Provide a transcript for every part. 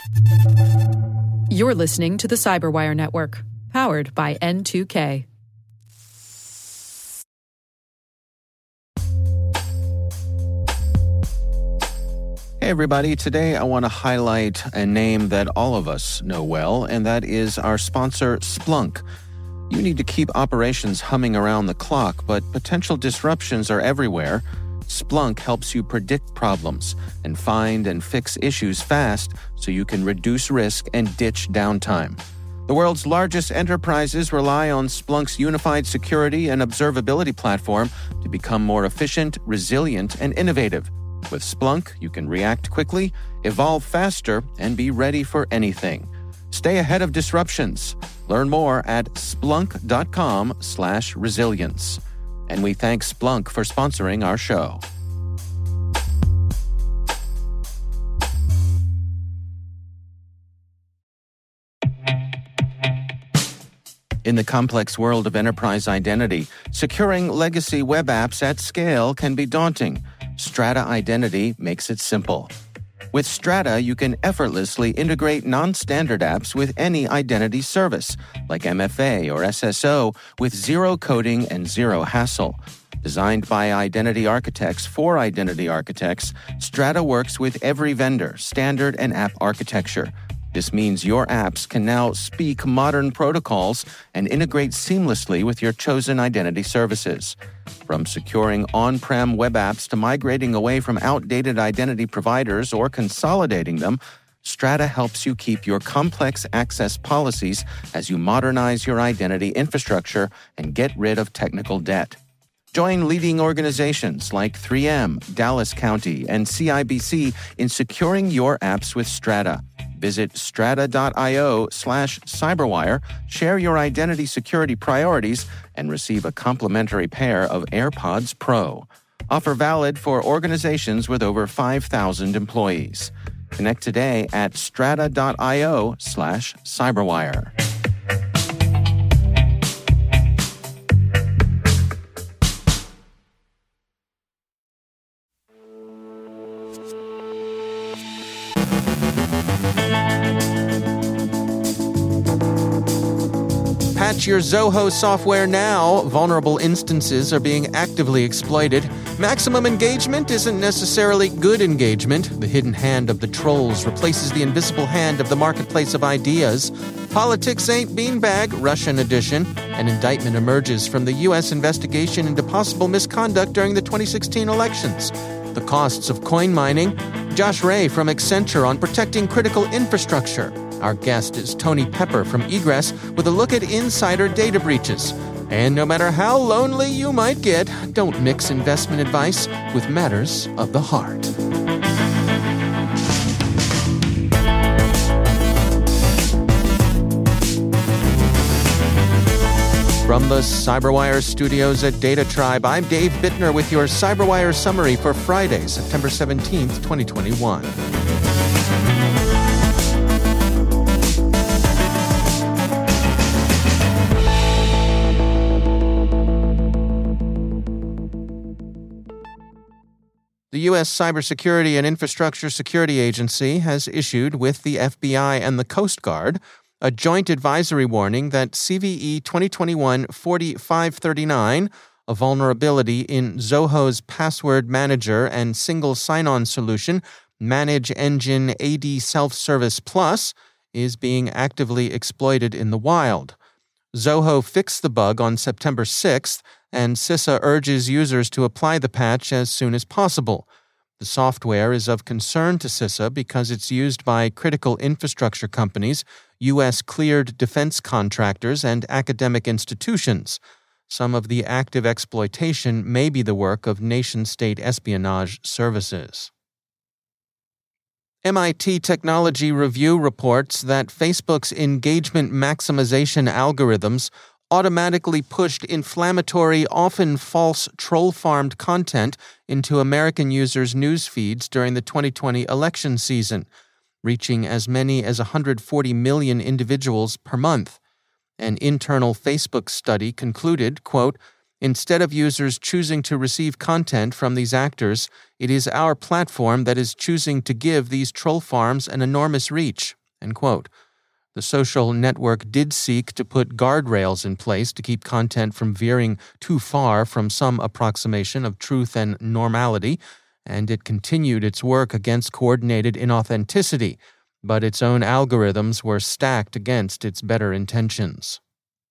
You're listening to the Cyberwire Network, powered by N2K. Hey everybody, today I want to highlight a name that all of us know well, and that is our sponsor, Splunk. You need to keep operations humming around the clock, but potential disruptions are everywhere. Splunk helps you predict problems and find and fix issues fast so you can reduce risk and ditch downtime. The world's largest enterprises rely on Splunk's unified security and observability platform to become more efficient, resilient, and innovative. With Splunk, you can react quickly, evolve faster, and be ready for anything. Stay ahead of disruptions. Learn more at splunk.com/resilience. And we thank Splunk for sponsoring our show. In the complex world of enterprise identity, securing legacy web apps at scale can be daunting. Strata Identity makes it simple. With Strata, you can effortlessly integrate non-standard apps with any identity service, like MFA or SSO, with zero coding and zero hassle. Designed by identity architects for identity architects, Strata works with every vendor, standard, and app architecture. This means your apps can now speak modern protocols and integrate seamlessly with your chosen identity services. From securing on-prem web apps to migrating away from outdated identity providers or consolidating them, Strata helps you keep your complex access policies as you modernize your identity infrastructure and get rid of technical debt. Join leading organizations like 3M, Dallas County, and CIBC in securing your apps with Strata. Visit strata.io/cyberwire, share your identity security priorities, and receive a complimentary pair of AirPods Pro. Offer valid for organizations with over 5,000 employees. Connect today at strata.io/cyberwire. Patch your Zoho software now. Vulnerable instances are being actively exploited. Maximum engagement isn't necessarily good engagement. The hidden hand of the trolls replaces the invisible hand of the marketplace of ideas. Politics ain't beanbag, Russian edition. An indictment emerges from the U.S. investigation into possible misconduct during the 2016 elections. The costs of coin mining. Josh Ray from Accenture on protecting critical infrastructure. Our guest is Tony Pepper from Egress with a look at insider data breaches. And no matter how lonely you might get, don't mix investment advice with matters of the heart. From the Cyberwire studios at Data Tribe, I'm Dave Bittner with your Cyberwire summary for Friday, September 17th, 2021. The U.S. Cybersecurity and Infrastructure Security Agency has issued, with the FBI and the Coast Guard, a joint advisory warning that CVE 2021-4539, a vulnerability in Zoho's password manager and single sign-on solution, Manage Engine AD Self-Service Plus, is being actively exploited in the wild. Zoho fixed the bug on September 6th, and CISA urges users to apply the patch as soon as possible. The software is of concern to CISA because it's used by critical infrastructure companies, U.S.-cleared defense contractors, and academic institutions. Some of the active exploitation may be the work of nation-state espionage services. MIT Technology Review reports that Facebook's engagement maximization algorithms automatically pushed inflammatory, often false, troll-farmed content into American users' news feeds during the 2020 election season, reaching as many as 140 million individuals per month. An internal Facebook study concluded, quote, Instead of users choosing to receive content from these actors, it is our platform that is choosing to give these troll farms an enormous reach." End quote. The social network did seek to put guardrails in place to keep content from veering too far from some approximation of truth and normality, and it continued its work against coordinated inauthenticity, but its own algorithms were stacked against its better intentions.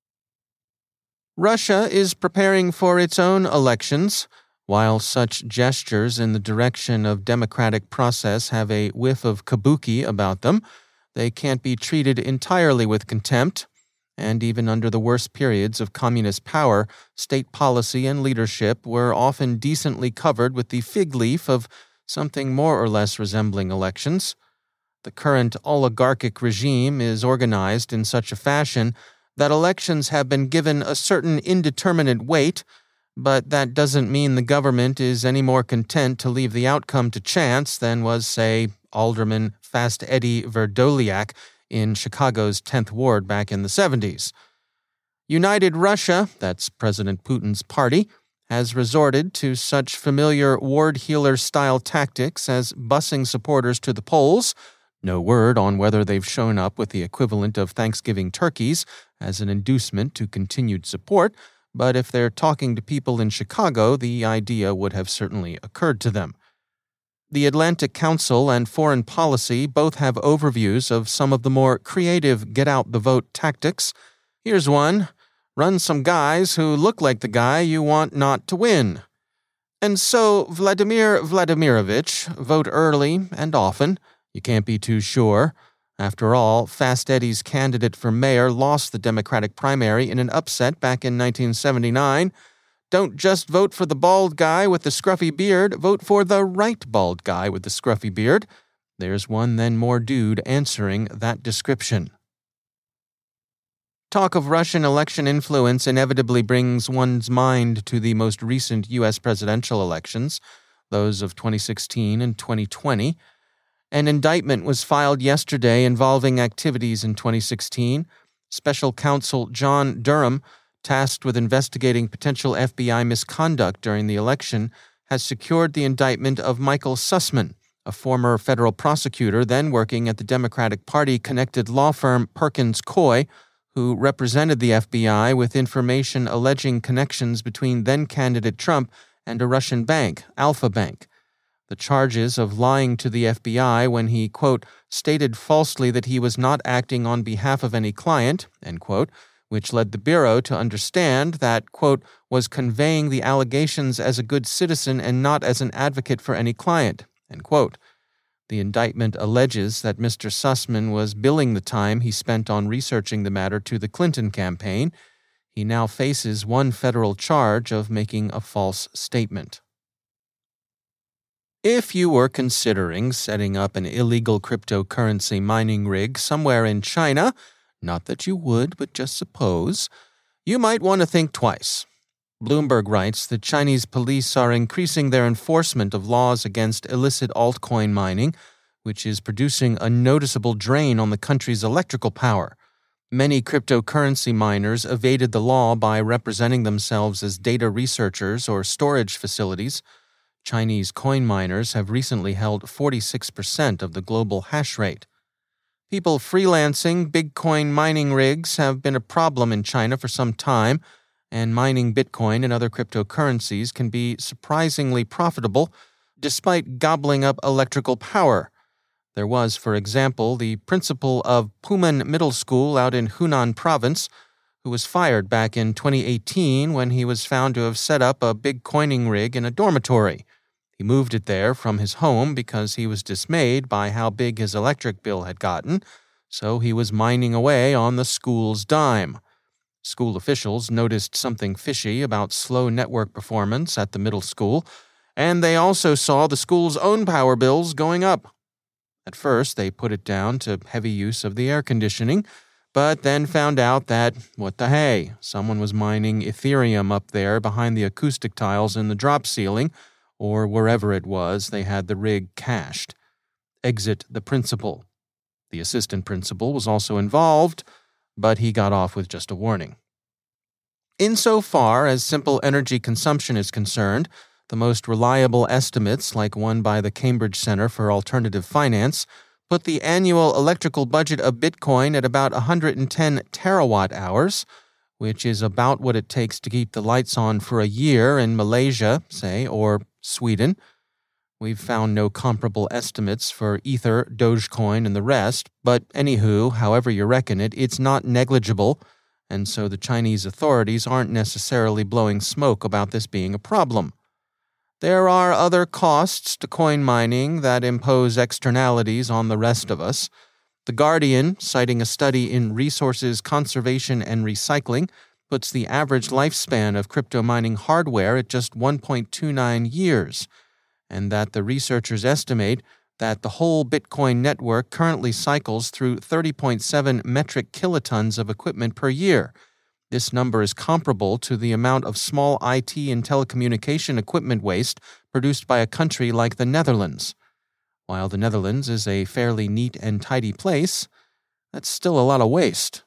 Russia is preparing for its own elections. While such gestures in the direction of democratic process have a whiff of kabuki about them, they can't be treated entirely with contempt, and even under the worst periods of communist power, state policy and leadership were often decently covered with the fig leaf of something more or less resembling elections. The current oligarchic regime is organized in such a fashion that elections have been given a certain indeterminate weight, but that doesn't mean the government is any more content to leave the outcome to chance than was, say, Alderman Fast Eddie Verdoliak in Chicago's 10th Ward back in the 70s. United Russia, that's President Putin's party, has resorted to such familiar ward healer-style tactics as busing supporters to the polls. No word on whether they've shown up with the equivalent of Thanksgiving turkeys as an inducement to continued support, but if they're talking to people in Chicago, the idea would have certainly occurred to them. The Atlantic Council and Foreign Policy both have overviews of some of the more creative get-out-the-vote tactics. Here's one. Run some guys who look like the guy you want not to win. And so, Vladimir Vladimirovich, vote early and often. You can't be too sure. After all, Fast Eddie's candidate for mayor lost the Democratic primary in an upset back in 1979. Don't just vote for the bald guy with the scruffy beard, vote for the right bald guy with the scruffy beard. There's one then more dude answering that description. Talk of Russian election influence inevitably brings one's mind to the most recent U.S. presidential elections, those of 2016 and 2020. An indictment was filed yesterday involving activities in 2016. Special counsel John Durham, tasked with investigating potential FBI misconduct during the election, has secured the indictment of Michael Sussman, a former federal prosecutor then working at the Democratic Party-connected law firm Perkins Coie, who represented the FBI with information alleging connections between then-candidate Trump and a Russian bank, Alfa Bank. The charges of lying to the FBI when he, quote, stated falsely that he was not acting on behalf of any client, end quote, which led the Bureau to understand that, quote, was conveying the allegations as a good citizen and not as an advocate for any client, end quote. The indictment alleges that Mr. Sussman was billing the time he spent on researching the matter to the Clinton campaign. He now faces one federal charge of making a false statement. If you were considering setting up an illegal cryptocurrency mining rig somewhere in China, not that you would, but just suppose, you might want to think twice. Bloomberg writes that Chinese police are increasing their enforcement of laws against illicit altcoin mining, which is producing a noticeable drain on the country's electrical power. Many cryptocurrency miners evaded the law by representing themselves as data researchers or storage facilities. Chinese coin miners have recently held 46% of the global hash rate. People freelancing Bitcoin mining rigs have been a problem in China for some time, and mining Bitcoin and other cryptocurrencies can be surprisingly profitable despite gobbling up electrical power. There was, for example, the principal of Pumen Middle School out in Hunan Province, who was fired back in 2018 when he was found to have set up a Bitcoining rig in a dormitory. He moved it there from his home because he was dismayed by how big his electric bill had gotten, so he was mining away on the school's dime. School officials noticed something fishy about slow network performance at the middle school, and they also saw the school's own power bills going up. At first, they put it down to heavy use of the air conditioning, but then found out that, what the hey, someone was mining Ethereum up there behind the acoustic tiles in the drop ceiling, or wherever it was they had the rig cached. Exit the principal. The assistant principal was also involved, but he got off with just a warning. Insofar as simple energy consumption is concerned, the most reliable estimates, like one by the Cambridge Center for Alternative Finance, put the annual electrical budget of Bitcoin at about 110 terawatt-hours, which is about what it takes to keep the lights on for a year in Malaysia, say, or Sweden. We've found no comparable estimates for Ether, Dogecoin, and the rest, but anywho, however you reckon it, it's not negligible, and so the Chinese authorities aren't necessarily blowing smoke about this being a problem. There are other costs to coin mining that impose externalities on the rest of us. The Guardian, citing a study in Resources Conservation and Recycling, puts the average lifespan of crypto mining hardware at just 1.29 years, and that the researchers estimate that the whole Bitcoin network currently cycles through 30.7 metric kilotons of equipment per year. This number is comparable to the amount of small IT and telecommunication equipment waste produced by a country like the Netherlands. While the Netherlands is a fairly neat and tidy place, that's still a lot of waste.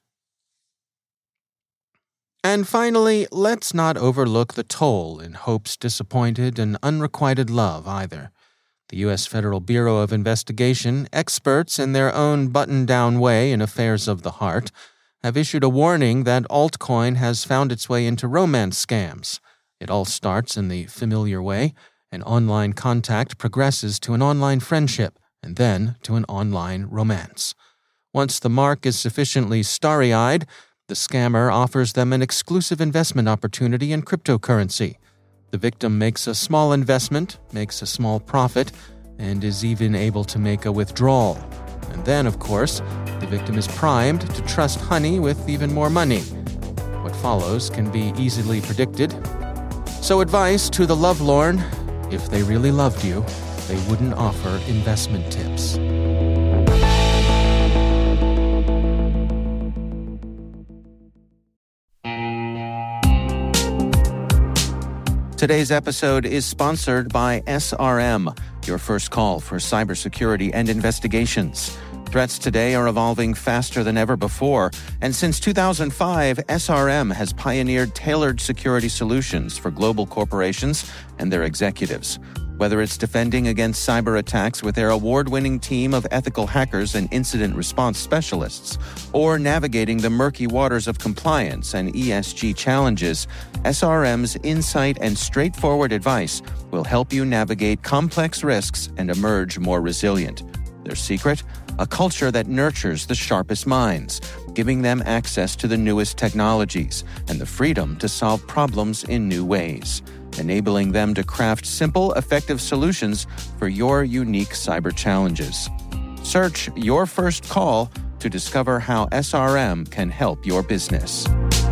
And finally, let's not overlook the toll in hope's disappointed and unrequited love either. The U.S. Federal Bureau of Investigation, experts in their own button-down way in affairs of the heart, have issued a warning that altcoin has found its way into romance scams. It all starts in the familiar way. An online contact progresses to an online friendship, and then to an online romance. Once the mark is sufficiently starry-eyed, the scammer offers them an exclusive investment opportunity in cryptocurrency. The victim makes a small investment, makes a small profit, and is even able to make a withdrawal. And then, of course, the victim is primed to trust honey with even more money. What follows can be easily predicted. So advice to the lovelorn: if they really loved you, they wouldn't offer investment tips. Today's episode is sponsored by SRM, your first call for cybersecurity and investigations. Threats today are evolving faster than ever before, and since 2005, SRM has pioneered tailored security solutions for global corporations and their executives. Whether it's defending against cyber attacks with their award-winning team of ethical hackers and incident response specialists, or navigating the murky waters of compliance and ESG challenges, SRM's insight and straightforward advice will help you navigate complex risks and emerge more resilient. Their secret? A culture that nurtures the sharpest minds, giving them access to the newest technologies and the freedom to solve problems in new ways, enabling them to craft simple, effective solutions for your unique cyber challenges. Search Your First Call to discover how SRM can help your business.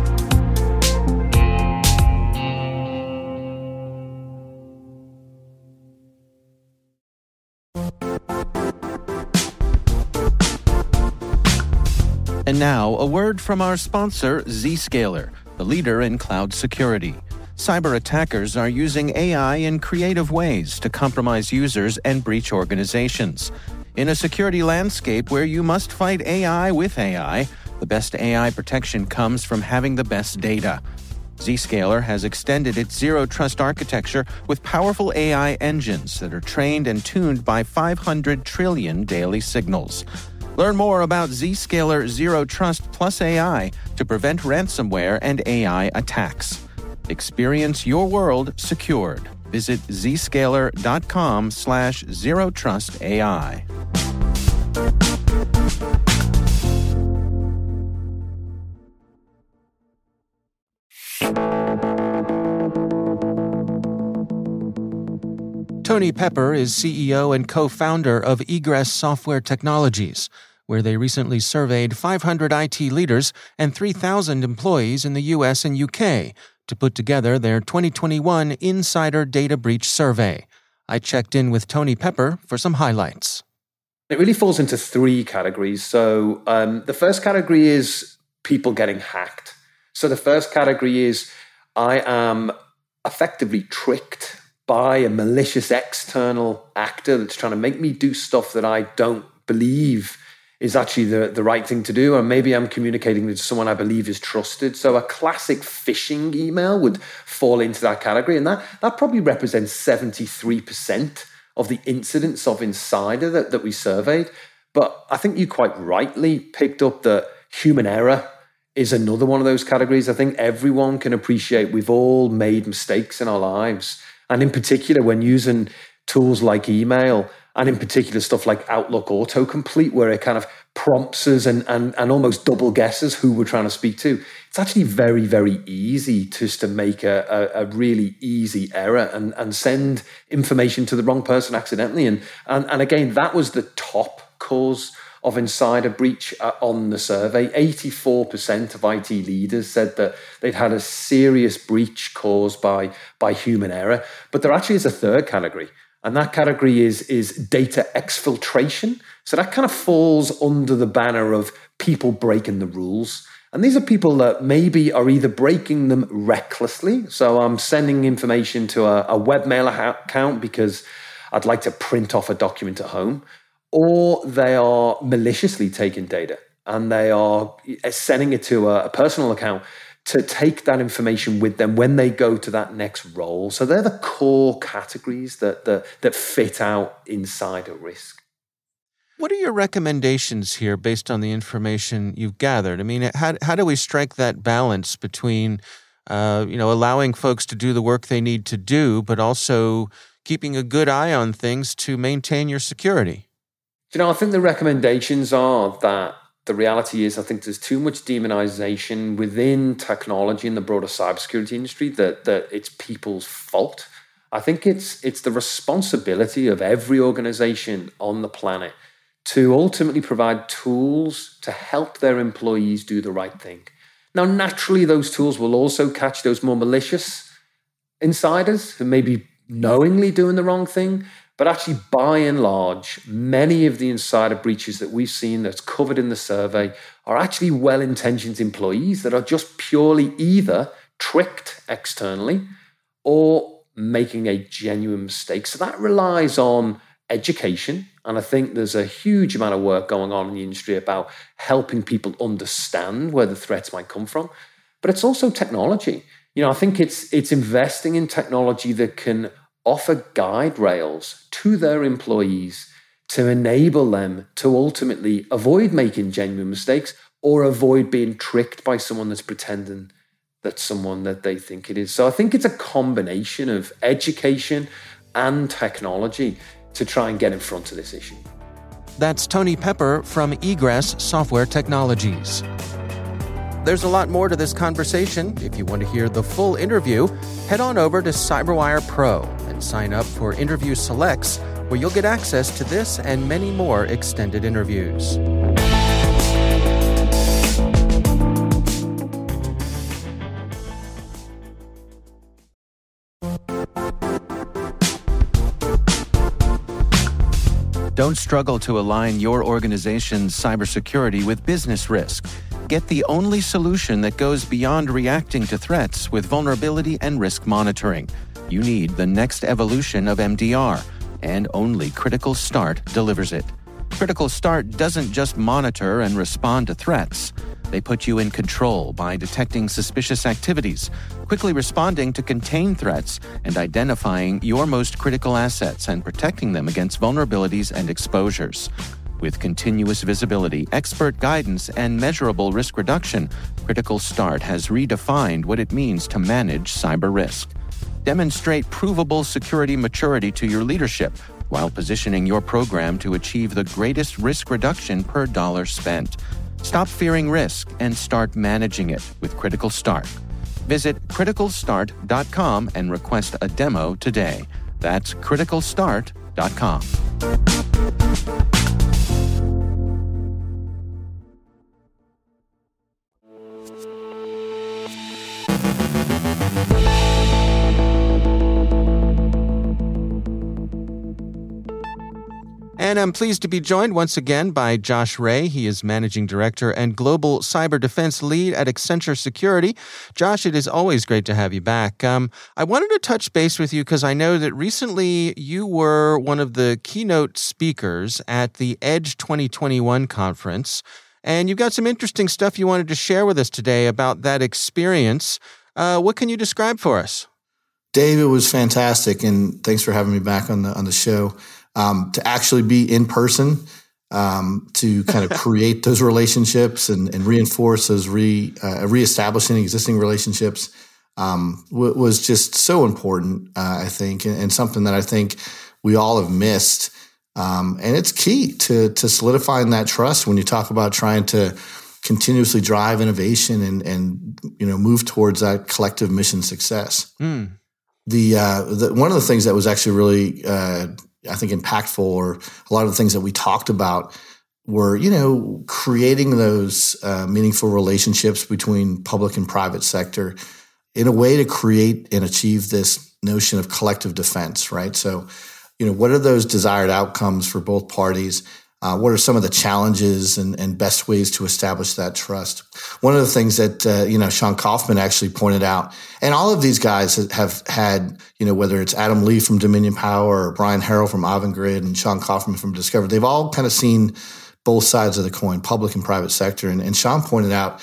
And now, a word from our sponsor, Zscaler, the leader in cloud security. Cyber attackers are using AI in creative ways to compromise users and breach organizations. In a security landscape where you must fight AI with AI, the best AI protection comes from having the best data. Zscaler has extended its zero-trust architecture with powerful AI engines that are trained and tuned by 500 trillion daily signals. Learn more about Zscaler Zero Trust Plus AI to prevent ransomware and AI attacks. Experience your world secured. Visit zscaler.com/zerotrustai. Tony Pepper is CEO and co-founder of Egress Software Technologies, where they recently surveyed 500 IT leaders and 3,000 employees in the US and UK to put together their 2021 Insider Data Breach Survey. I checked in with Tony Pepper for some highlights. It really falls into three categories. So the first category is people getting hacked. So the first category is I am effectively tricked by a malicious external actor that's trying to make me do stuff that I don't believe is actually the right thing to do, or maybe I'm communicating with someone I believe is trusted. So a classic phishing email would fall into that category, and that probably represents 73% of the incidents of insider that we surveyed. But I think you quite rightly picked up that human error is another one of those categories. I think everyone can appreciate we've all made mistakes in our lives, and in particular when using tools like email, and in particular stuff like Outlook autocomplete, where it kind of prompts us and almost double guesses who we're trying to speak to. It's actually very, very easy just to make a really easy error and send information to the wrong person accidentally. And again, that was the top cause of insider breach on the survey. 84% of IT leaders said that they'd had a serious breach caused by human error. But there actually is a third category. And that category is data exfiltration. So that kind of falls under the banner of people breaking the rules. And these are people that maybe are either breaking them recklessly. So I'm sending information to a webmail account because I'd like to print off a document at home. Or they are maliciously taking data and they are sending it to a personal account to take that information with them when they go to that next role. So they're the core categories that fit out insider risk. What are your recommendations here based on the information you've gathered? I mean, how do we strike that balance between, allowing folks to do the work they need to do, but also keeping a good eye on things to maintain your security? I think the recommendations are that the reality is I think there's too much demonization within technology in the broader cybersecurity industry that it's people's fault. I think it's the responsibility of every organization on the planet to ultimately provide tools to help their employees do the right thing. Now, naturally, those tools will also catch those more malicious insiders who may be knowingly doing the wrong thing. But actually, by and large, many of the insider breaches that we've seen that's covered in the survey are actually well-intentioned employees that are just purely either tricked externally or making a genuine mistake. So that relies on education. And I think there's a huge amount of work going on in the industry about helping people understand where the threats might come from. But it's also technology. I think it's investing in technology that can offer guide rails to their employees to enable them to ultimately avoid making genuine mistakes or avoid being tricked by someone that's pretending that's someone that they think it is. So I think it's a combination of education and technology to try and get in front of this issue. That's Tony Pepper from Egress Software Technologies. There's a lot more to this conversation. If you want to hear the full interview, head on over to CyberWire Pro and sign up for Interview Selects, where you'll get access to this and many more extended interviews. Don't struggle to align your organization's cybersecurity with business risk. Get the only solution that goes beyond reacting to threats with vulnerability and risk monitoring. You need the next evolution of MDR, and only Critical Start delivers it. Critical Start doesn't just monitor and respond to threats. They put you in control by detecting suspicious activities, quickly responding to contain threats, and identifying your most critical assets and protecting them against vulnerabilities and exposures. With continuous visibility, expert guidance, and measurable risk reduction, Critical Start has redefined what it means to manage cyber risk. Demonstrate provable security maturity to your leadership while positioning your program to achieve the greatest risk reduction per dollar spent. Stop fearing risk and start managing it with Critical Start. Visit criticalstart.com and request a demo today. That's criticalstart.com. And I'm pleased to be joined once again by Josh Ray. He is Managing Director and Global Cyber Defense Lead at Accenture Security. Josh, it is always great to have you back. I wanted to touch base with you because I know that recently you were one of the keynote speakers at the Edge 2021 conference, and you've got some interesting stuff you wanted to share with us today about that experience. What can you describe for us? Dave, it was fantastic, and thanks for having me back on the show. To actually be in person, to kind of create those relationships and reinforce those reestablishing existing relationships was just so important, I think, and something that I think we all have missed. And it's key to solidifying that trust when you talk about trying to continuously drive innovation and move towards that collective mission success. One of the things that was actually really I think impactful, or a lot of the things that we talked about were, creating those meaningful relationships between public and private sector in a way to create and achieve this notion of collective defense, right? So, what are those desired outcomes for both parties? What are some of the challenges and best ways to establish that trust? One of the things that, Sean Kaufman actually pointed out, and all of these guys have had, whether it's Adam Lee from Dominion Power or Brian Harrell from Avangrid and Sean Kaufman from Discover, they've all kind of seen both sides of the coin, public and private sector. And Sean pointed out,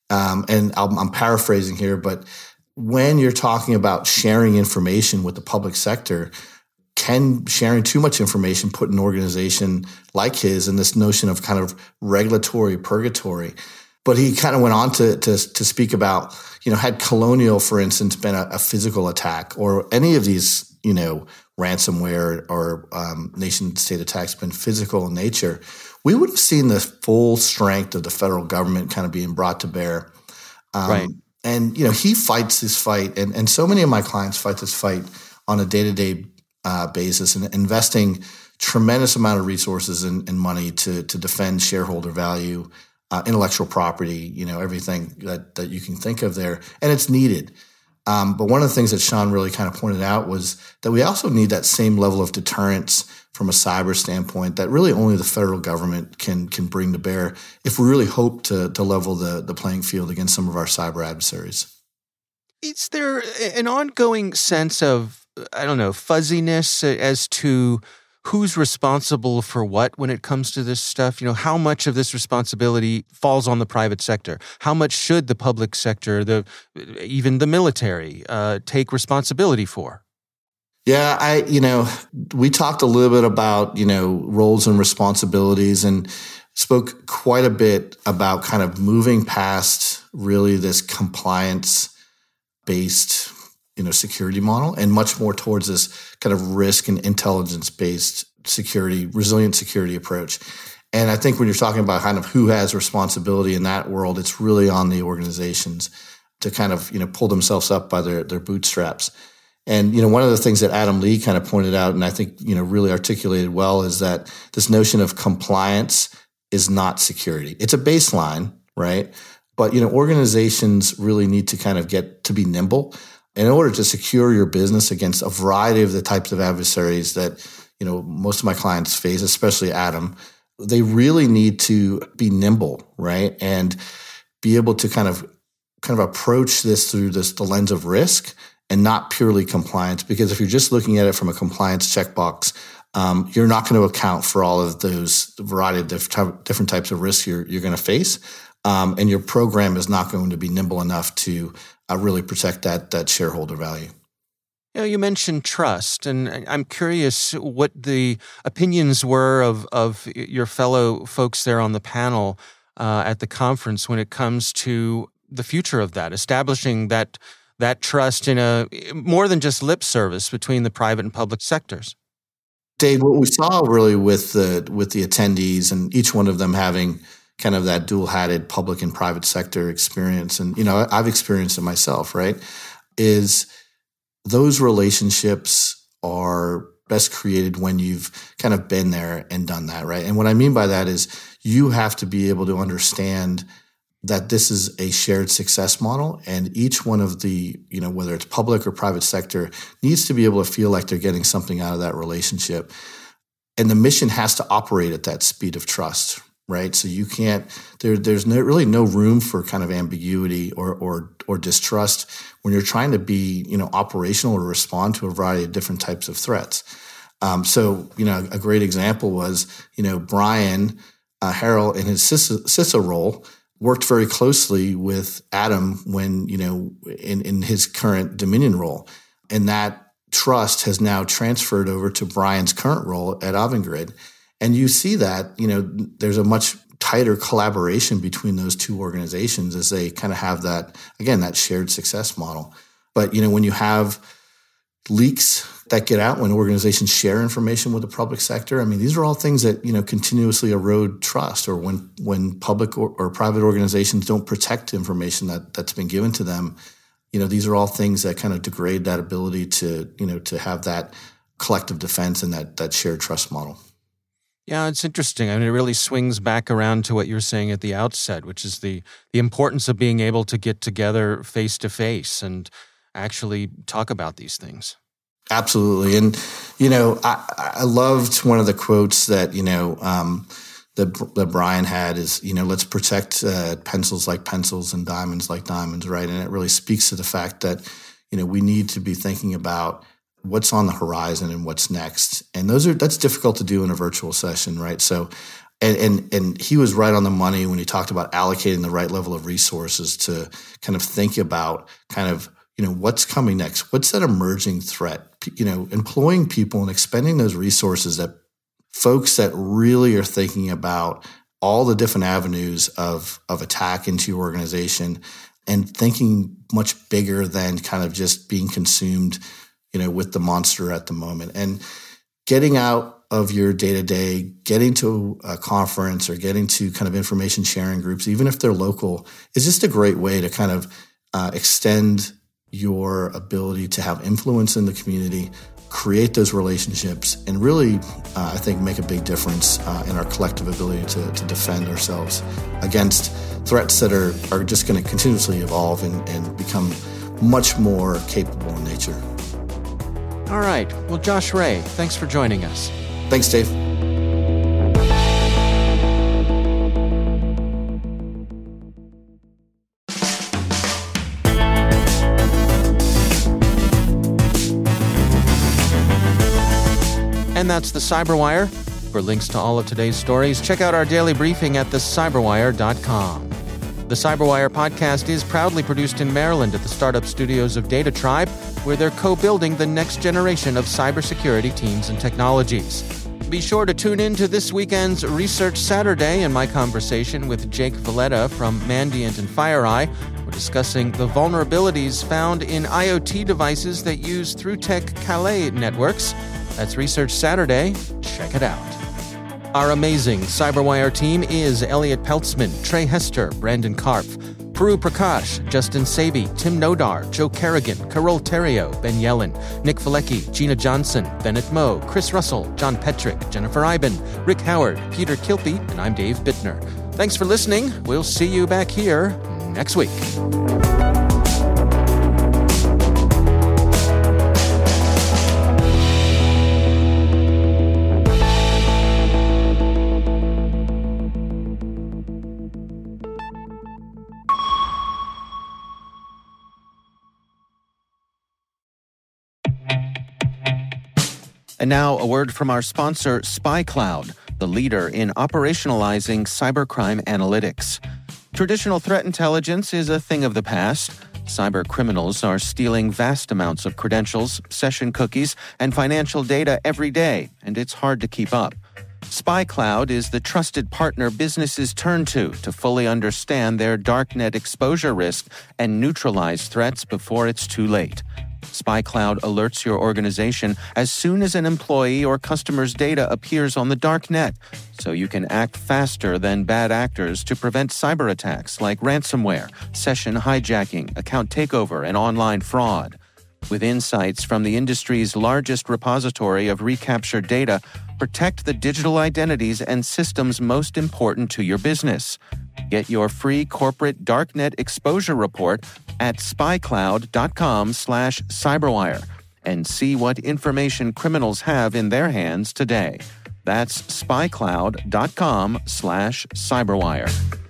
and I'm paraphrasing here, but when you're talking about sharing information with the public sector, can sharing too much information put an organization like his in this notion of kind of regulatory purgatory? But he kind of went on to speak about, had Colonial, for instance, been a physical attack, or any of these, ransomware or nation state attacks been physical in nature, we would have seen the full strength of the federal government kind of being brought to bear. Right. And, he fights this fight, and so many of my clients fight this fight on a day-to-day basis, and investing tremendous amount of resources and money to defend shareholder value, intellectual property, everything that you can think of there. And it's needed. But one of the things that Sean really kind of pointed out was that we also need that same level of deterrence from a cyber standpoint that really only the federal government can bring to bear if we really hope to level the playing field against some of our cyber adversaries. Is there an ongoing sense of, fuzziness as to who's responsible for what when it comes to this stuff? How much of this responsibility falls on the private sector? How much should the public sector, even the military, take responsibility for? Yeah, we talked a little bit about, roles and responsibilities, and spoke quite a bit about kind of moving past really this compliance-based security model, and much more towards this kind of risk and intelligence-based security, resilient security approach. And I think when you're talking about kind of who has responsibility in that world, it's really on the organizations to kind of, pull themselves up by their bootstraps. And, one of the things that Adam Lee kind of pointed out, and I think, really articulated well, is that this notion of compliance is not security. It's a baseline, right? But, organizations really need to kind of get to be nimble in order to secure your business against a variety of the types of adversaries that, most of my clients face, especially Adam. They really need to be nimble, right? And be able to kind of approach this through the lens of risk and not purely compliance. Because if you're just looking at it from a compliance checkbox, you're not going to account for all of those variety of different types of risks you're going to face. And your program is not going to be nimble enough to really protect that shareholder value. You mentioned trust, and I'm curious what the opinions were of your fellow folks there on the panel at the conference when it comes to the future of that, establishing that trust in a more than just lip service between the private and public sectors. Dave, what we saw really with the attendees, and each one of them having kind of that dual-hatted public and private sector experience, and I've experienced it myself, right, is those relationships are best created when you've kind of been there and done that, right? And what I mean by that is you have to be able to understand that this is a shared success model, and each one of the, whether it's public or private sector, needs to be able to feel like they're getting something out of that relationship. And the mission has to operate at that speed of trust, right? So you can't, there's really no room for kind of ambiguity or distrust when you're trying to be, operational or respond to a variety of different types of threats. So, a great example was, Brian Harrell in his CISA role worked very closely with Adam when, in his current Dominion role. And that trust has now transferred over to Brian's current role at Avangrid. And you see that, there's a much tighter collaboration between those two organizations as they kind of have that, again, that shared success model. But, when you have leaks that get out, when organizations share information with the public sector, these are all things that, continuously erode trust, or when public or private organizations don't protect information that's been given to them. These are all things that kind of degrade that ability to have that collective defense and that shared trust model. Yeah, it's interesting. It really swings back around to what you were saying at the outset, which is the importance of being able to get together face to face and actually talk about these things. Absolutely. And, I loved one of the quotes that, that Brian had is, let's protect pencils like pencils and diamonds like diamonds, right? And it really speaks to the fact that, we need to be thinking about what's on the horizon and what's next. And that's difficult to do in a virtual session, right? So, and he was right on the money when he talked about allocating the right level of resources to kind of think about what's coming next? What's that emerging threat? Employing people and expending those resources that folks that really are thinking about all the different avenues of attack into your organization and thinking much bigger than kind of just being consumed, with the monster at the moment. And getting out of your day-to-day, getting to a conference or getting to kind of information sharing groups, even if they're local, is just a great way to kind of extend your ability to have influence in the community, create those relationships, and really, I think, make a big difference in our collective ability to defend ourselves against threats that are just going to continuously evolve and become much more capable in nature. All right. Well, Josh Ray, thanks for joining us. Thanks, Dave. And that's the Cyberwire. For links to all of today's stories, check out our daily briefing at thecyberwire.com. The Cyberwire podcast is proudly produced in Maryland at the startup studios of Data Tribe, where they're co-building the next generation of cybersecurity teams and technologies. Be sure to tune in to this weekend's Research Saturday and my conversation with Jake Valletta from Mandiant and FireEye. We're discussing the vulnerabilities found in IoT devices that use ThruTech Calais networks. That's Research Saturday. Check it out. Our amazing Cyberwire team is Elliot Peltzman, Trey Hester, Brandon Karpf, Puru Prakash, Justin Sabi, Tim Nodar, Joe Kerrigan, Carol Terrio, Ben Yellen, Nick Valecki, Gina Johnson, Bennett Moe, Chris Russell, John Petrick, Jennifer Iben, Rick Howard, Peter Kilpie, and I'm Dave Bittner. Thanks for listening. We'll see you back here next week. And now a word from our sponsor, SpyCloud, the leader in operationalizing cybercrime analytics. Traditional threat intelligence is a thing of the past. Cyber criminals are stealing vast amounts of credentials, session cookies, and financial data every day, and it's hard to keep up. SpyCloud is the trusted partner businesses turn to fully understand their darknet exposure risk and neutralize threats before it's too late. SpyCloud alerts your organization as soon as an employee or customer's data appears on the dark net, so you can act faster than bad actors to prevent cyber attacks like ransomware, session hijacking, account takeover, and online fraud. With insights from the industry's largest repository of recaptured data, protect the digital identities and systems most important to your business. Get your free corporate darknet exposure report at spycloud.com/cyberwire and see what information criminals have in their hands today. That's spycloud.com/cyberwire.